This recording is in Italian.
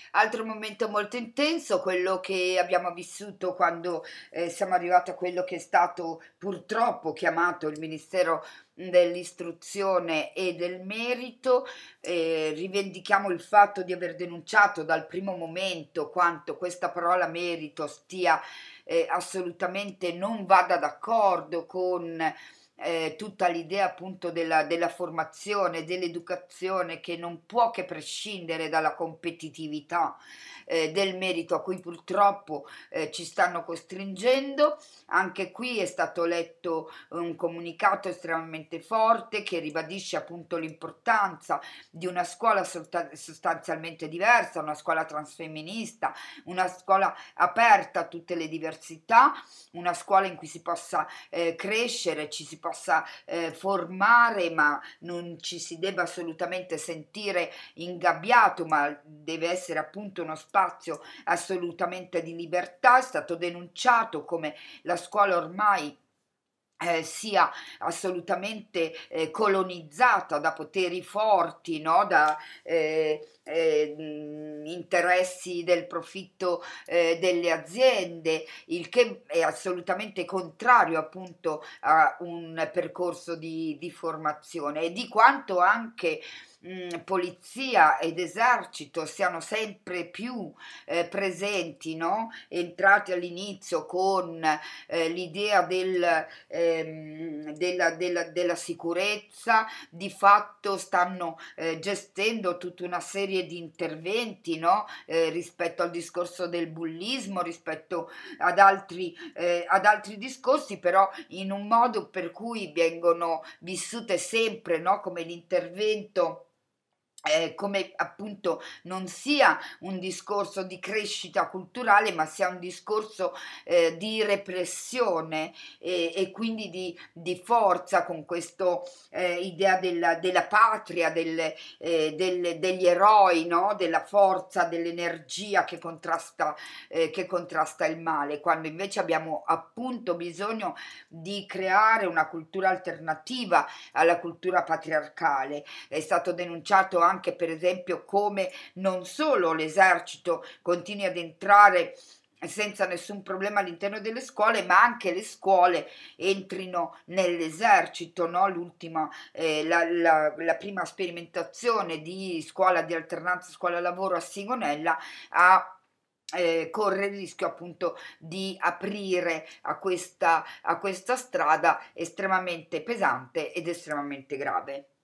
Altro momento molto intenso, quello che abbiamo vissuto quando siamo arrivati a quello che è stato purtroppo chiamato il Ministero dell'Istruzione e del Merito. Rivendichiamo il fatto di aver denunciato dal primo momento quanto questa parola merito stia assolutamente non vada d'accordo con tutta l'idea appunto della formazione, dell'educazione che non può che prescindere dalla competitività del merito a cui purtroppo ci stanno costringendo. Anche qui è stato letto un comunicato estremamente forte che ribadisce appunto l'importanza di una scuola sostanzialmente diversa, una scuola transfemminista, una scuola aperta a tutte le diversità, una scuola in cui si possa crescere, ci si possa formare, ma non ci si debba assolutamente sentire ingabbiato, ma deve essere appunto uno spazio assolutamente di libertà. È stato denunciato come la scuola ormai sia assolutamente colonizzata da poteri forti, no? Da interessi del profitto delle aziende, il che è assolutamente contrario appunto a un percorso di formazione, e di quanto anche polizia ed esercito siano sempre più presenti, no? Entrati all'inizio con l'idea della sicurezza, di fatto stanno gestendo tutta una serie di interventi, no? Rispetto al discorso del bullismo, rispetto ad altri discorsi, però in un modo per cui vengono vissute sempre, no? Come l'intervento, come appunto non sia un discorso di crescita culturale, ma sia un discorso di repressione e quindi di forza, con questa idea della patria, degli eroi, no? Della forza, dell'energia che contrasta il male, quando invece abbiamo appunto bisogno di creare una cultura alternativa alla cultura patriarcale. È stato denunciato anche per esempio come non solo l'esercito continui ad entrare senza nessun problema all'interno delle scuole, ma anche le scuole entrino nell'esercito, no? La prima sperimentazione di scuola di alternanza scuola-lavoro a Sigonella corre il rischio appunto di aprire a questa strada estremamente pesante ed estremamente grave.